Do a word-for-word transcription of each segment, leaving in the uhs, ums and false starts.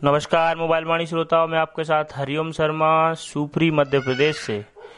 नमस्कार मोबाइल वाणी श्रोताओं, मैं आपके साथ हरिओम शर्मा, सुपरी मध्य प्रदेश से।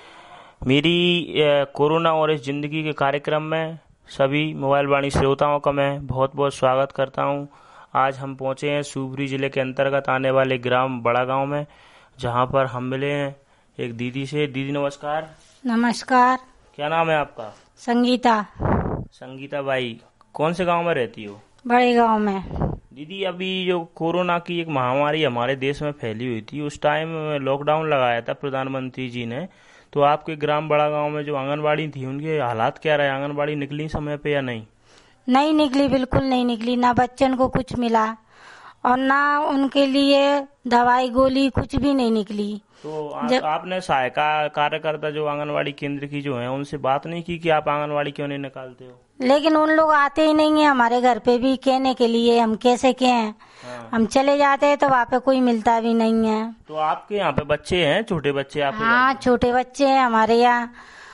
मेरी कोरोना और इस जिंदगी के कार्यक्रम में सभी मोबाइल वाणी श्रोताओं का मैं बहुत बहुत स्वागत करता हूं। आज हम पहुंचे हैं सुपरी जिले के अंतर्गत आने वाले ग्राम बड़ा गांव में, जहां पर हम मिले हैं एक दीदी से। दीदी नमस्कार। नमस्कार। क्या नाम है आपका? संगीता। संगीता बाई, कौन से गांव में रहती हो? बड़े गांव में। दीदी, अभी जो कोरोना की एक महामारी हमारे देश में फैली हुई थी, उस टाइम लॉकडाउन लगाया था प्रधानमंत्री जी ने, तो आपके ग्राम बड़ा गांव में जो आंगनबाड़ी थी उनके हालात क्या रहे? आंगनबाड़ी निकली समय पे या नहीं? नहीं निकली, बिल्कुल नहीं निकली। ना बच्चन को कुछ मिला और ना उनके लिए दवाई गोली कुछ भी नहीं निकली। तो आ, जब... आपने सहायता कार्यकर्ता जो आंगनबाड़ी केंद्र की जो है उनसे बात नहीं की कि आप आंगनबाड़ी क्यों नहीं निकालते हो? लेकिन उन लोग आते ही नहीं है हमारे घर पे भी कहने के लिए। हम कैसे कहें? हाँ। हम चले जाते हैं तो वहाँ पे कोई मिलता भी नहीं है। तो आपके यहाँ पे बच्चे हैं, छोटे बच्चे? आप हाँ, छोटे बच्चे हैं हमारे यहाँ,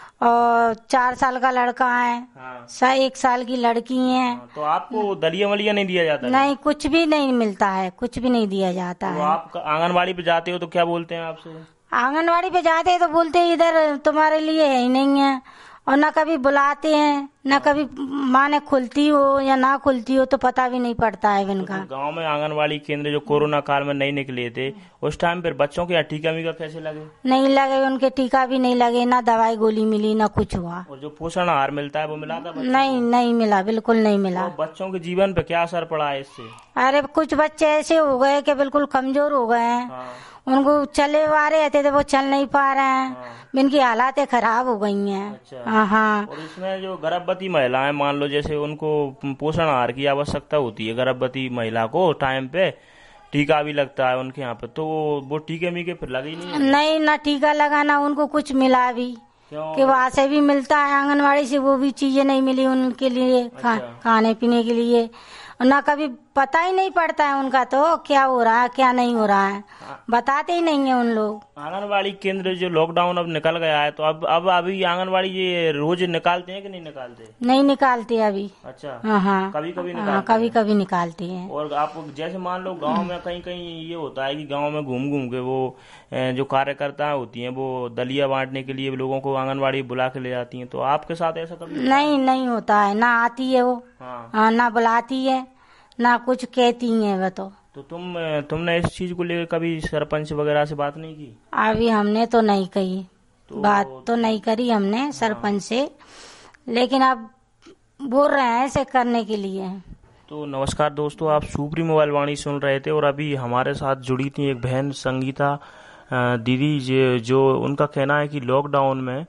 और चार साल का लड़का है। हाँ। एक साल की लड़की है। हाँ, तो आपको दलिया वलिया नहीं दिया जाता? नहीं, कुछ भी नहीं मिलता है, कुछ भी नहीं दिया जाता तो है। आप आंगनबाड़ी पे जाते हो तो क्या बोलते हैं आपसे? आंगनबाड़ी पे जाते हैं तो बोलते हैं इधर तुम्हारे लिए है ही नहीं है, और न कभी बुलाते हैं, न कभी माँ ने खुलती हो या ना खुलती हो तो पता भी नहीं पड़ता है इनका। तो गांव में आंगनबाड़ी केंद्र जो कोरोना काल में नहीं निकले थे, उस टाइम पर बच्चों के यहाँ टीका मीका कैसे लगे? नहीं लगे, उनके टीका भी नहीं लगे, ना दवाई गोली मिली, ना कुछ हुआ। और जो पोषण आहार मिलता है वो मिला था? नहीं, नहीं मिला, बिल्कुल नहीं मिला। तो बच्चों के जीवन पे क्या असर पड़ा है इससे? अरे कुछ बच्चे ऐसे हो गए कि बिल्कुल कमजोर हो गए हैं। हाँ। उनको चले आ रहे थे तो वो चल नहीं पा रहे हैं। हाँ। इनकी हालातें खराब हो गई हैं। अच्छा। हाँ। और इसमें जो गर्भवती महिलाएं, मान लो जैसे उनको पोषण आहार की आवश्यकता होती है, गर्भवती महिला को टाइम पे टीका भी लगता है उनके यहाँ पे, तो वो टीके मीके फिर लगे नहीं? नहीं, ना टीका लगा ना उनको कुछ मिला भी। कि वहाँ से भी मिलता है आंगनबाड़ी से, वो भी चीजें नहीं मिली उनके लिए। अच्छा। खा, खाने पीने के लिए ना कभी पता ही नहीं पड़ता है उनका तो क्या हो रहा है क्या नहीं हो रहा है, बताते ही नहीं है उन लोग। आंगनबाड़ी केंद्र जो लॉकडाउन अब निकल गया है तो अब अब अभी आंगनबाड़ी ये रोज निकालते हैं कि नहीं निकालते? नहीं निकालते अभी। अच्छा। हाँ हाँ, कभी कभी निकालते हाँ, कभी कभी निकालते हैं। और आप जैसे मान लो गांव में कहीं कहीं ये होता है कि गांव में घूम घूम के वो जो कार्यकर्ता होती हैं वो दलिया बांटने के लिए लोगों को आंगनबाड़ी बुला के ले जाती हैं, तो आपके साथ ऐसा कभी? नहीं, नहीं होता है, ना आती है वो। हाँ, ना बुलाती है ना कुछ कहती है वो तो। तो तुम तुमने इस चीज को लेकर कभी सरपंच वगैरह से बात नहीं की? अभी हमने तो नहीं कही, तो बात तो नहीं करी हमने सरपंच से, लेकिन अब बोल रहे हैं ऐसे करने के लिए। तो नमस्कार दोस्तों, आप सुपरी मोबाइल वाणी सुन रहे थे और अभी हमारे साथ जुड़ी थी एक बहन संगीता दीदी, जो, जो उनका कहना है कि लॉकडाउन में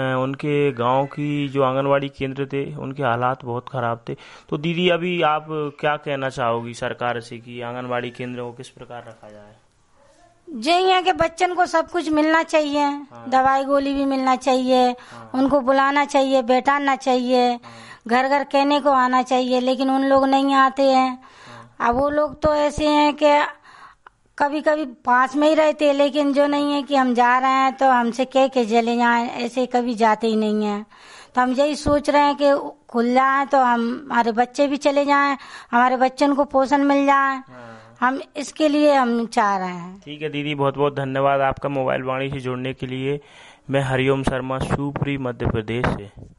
उनके गांव की जो आंगनवाड़ी केंद्र थे उनके हालात बहुत खराब थे। तो दीदी, अभी आप क्या कहना चाहोगी सरकार से कि आंगनवाड़ी केंद्र को किस प्रकार रखा जाए? जी, यहाँ के बच्चन को सब कुछ मिलना चाहिए। हाँ। दवाई गोली भी मिलना चाहिए। हाँ। उनको बुलाना चाहिए, बैठाना चाहिए। हाँ। घर घर कहने को आना चाहिए, लेकिन उन लोग नहीं आते हैं। हाँ। अब वो लोग तो ऐसे हैं कि कभी कभी पास में ही रहते हैं, लेकिन जो नहीं है कि हम जा रहे हैं तो हमसे कह के चले जाएं, ऐसे कभी जाते ही नहीं हैं। तो हम यही सोच रहे हैं कि खुल जाए तो हम हमारे बच्चे भी चले जाएं, हमारे बच्चन को पोषण मिल जाए। हम इसके लिए हम चाह रहे हैं। ठीक है दीदी, बहुत बहुत धन्यवाद आपका मोबाइल वाणी से जुड़ने के लिए। मैं हरिओम शर्मा, सुपरी मध्य प्रदेश से।